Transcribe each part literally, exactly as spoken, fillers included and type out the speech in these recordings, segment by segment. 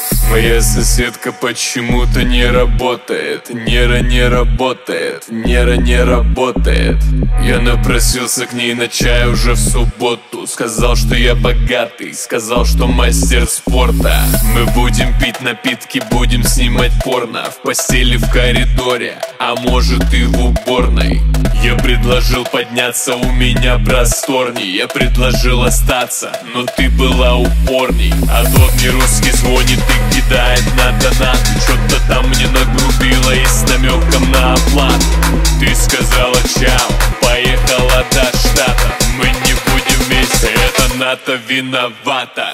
Моя соседка почему-то не работает. Нера не работает, Нера не работает. Я напросился к ней на чай уже в субботу. Сказал, что я богатый, сказал, что мастер спорта. Мы будем пить напитки, будем снимать порно. В постели, в коридоре, а может и в уборной. Я предложил подняться, у меня просторней. Я предложил остаться, но ты была упорней. А тот мне русский звонит и кидает на донат. Что-то там мне нагрубило и с намеком на оплату. Ты сказала чао, поехала до штата. Мы не будем вместе, это НАТО виновата.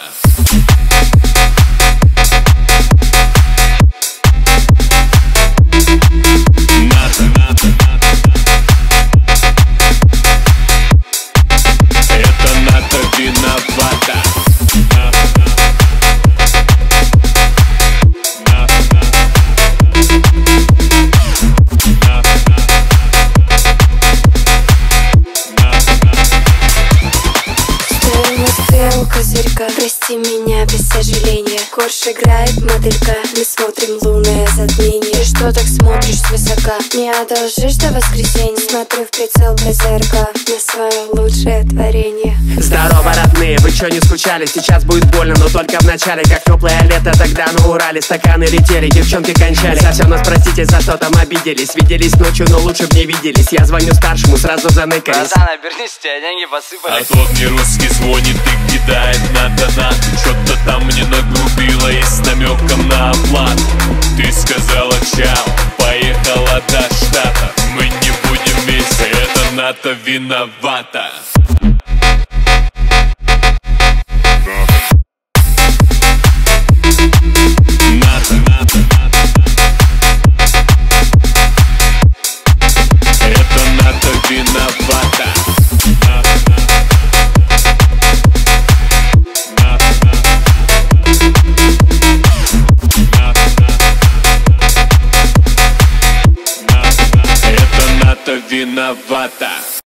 Козырька, прости меня без сожаления. Корж играет моделька, мы смотрим лунное затмение. Что так смотришь свысока? Не одолжишь до воскресенья? Смотрю в прицел ПЗРК на свое лучшее творение. Здорово, родные, вы чё не скучали? Сейчас будет больно, но только в начале. Как теплое лето тогда на Урале. Стаканы летели, девчонки кончали. Совсем нас простите, за что там обиделись. Виделись ночью, но лучше б не виделись. Я звоню старшему, сразу заныкались. Братан, обернись, тебя деньги посыпались. А тот мне русский звонит и кидает на донат. Что-то там мне нагрубило и с намеком на оплату. Ты сказала чао, поехала до штата. Мы не будем вместе, это НАТО виновата. Виновата.